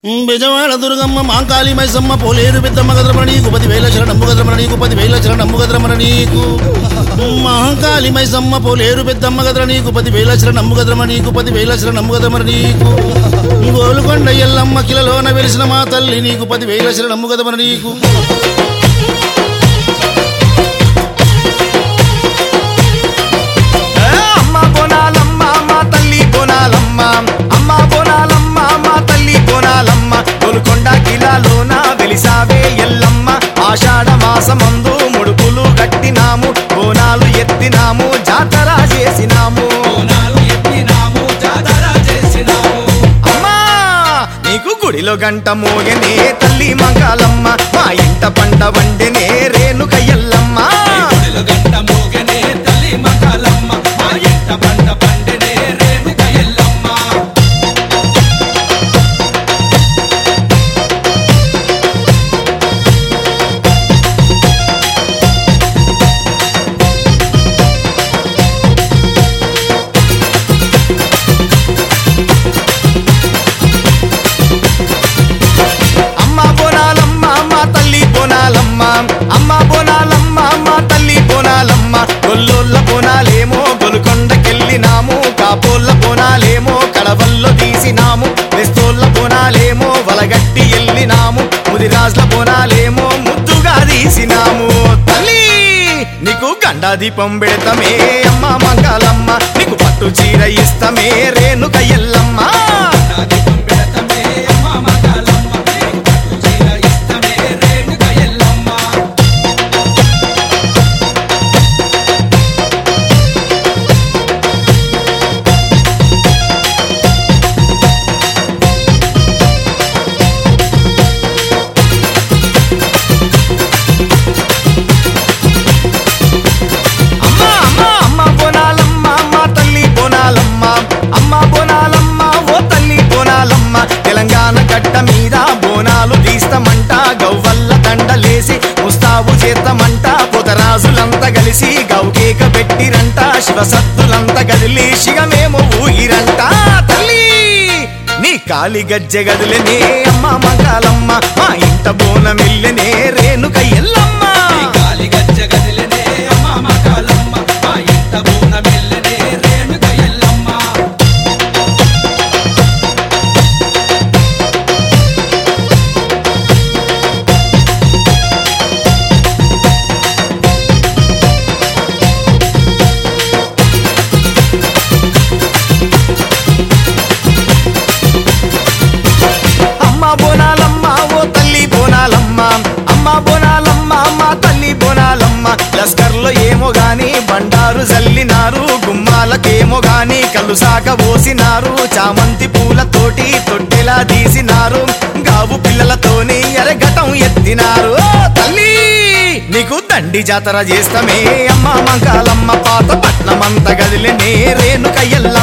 బెజవాడ దుర్గమ్మ మాంకాళి మైసమ్మ పోలేరు పెద్దమ్మ గద్రమణ నీకు 10,000 శరణమ్ము గద్రమణ నీకు 10,000 శరణమ్ము గద్రమణ నీకు మాంకాళి మైసమ్మ పోలేరు పెద్దమ్మ గద్ర నీకు 10,000 శరణమ్ము గద్రమణ నీకు 10,000 శరణమ్ము గద్రమణ నీకు గోలుకొండ ఎల్లమ్మ కిలలోన వెలిసిన మా తల్లి నీకు 10,000 శరణమ్ము గద్రమణ నీకు ఆషాఢ మాసమందు ముడుపులు కట్టినాము బోనాలు ఎత్తినాము జాతర చేసినాము అమ్మా నీకు గుడిలో గంట మోగనే తల్లి మంగళమ్మ మా ఇంట పంట వండెనే రేణుక ఎల్లమ్మ గంట మోగనే తల్లి మంగళమ్మ మా ఇంట పంట పండెనే రేణుక ఎల్లమ్మ అమ్మ బోనాలమ్మ మా తల్లి బోనాలమ్మ గొల్లోళ్ళ బోనాలేమో గొలుకొండకెళ్ళినాము కాపోళ్ళ బోనాలేమో కడవల్లో తీసినాము వెస్తోళ్ళ బోనాలేమో వలగట్టి ఎల్లినాము ముదిరాజుల బోనాలేమో ముద్దుగా తీసినాము తల్లి నీకు గండా దీపం పెడతామే అమ్మ మంగళమ్మ నీకు పట్టు చీర ఇస్తామే రేణుక ఎల్లమ్మ తెలంగాణ గడ్డ మీద బోనాలు తీస్తామంట గవ్వల్ల దండలేసి ముస్తాబు చేస్తామంట పొతరాజులంతా కలిసి గౌకేక పెట్టిరంట శివసత్తులంతా గదిలి శిగమేమో ఊగిరంట తల్లి నీ కాలి గజ్జె గదులనే అమ్మ మంగళమ్మ మా ఇంట బోనమిల్లెనే రేణుక ఎల్లమ్మ కాలి గజ్జ గదిలనే అమ్మ మంగళమ్మ మా ఇంట బోనమిల్లెనే రేణుక ఎల్లమ్మ లస్కర్లో ఏమో గాని బండారు జల్లినారు గుమ్మాలకేమో గాని కళ్ళు సాక పోసినారు చామంతి పూలతోటి తొట్టెలా తీసినారు గావు పిల్లలతోని ఎరగటం ఎత్తినారు తల్లి నీకు దండి జాతర చేస్తామే అమ్మ మంగళమ్మ పాత పట్నమంత గదిలే రేణుక ఎల్ల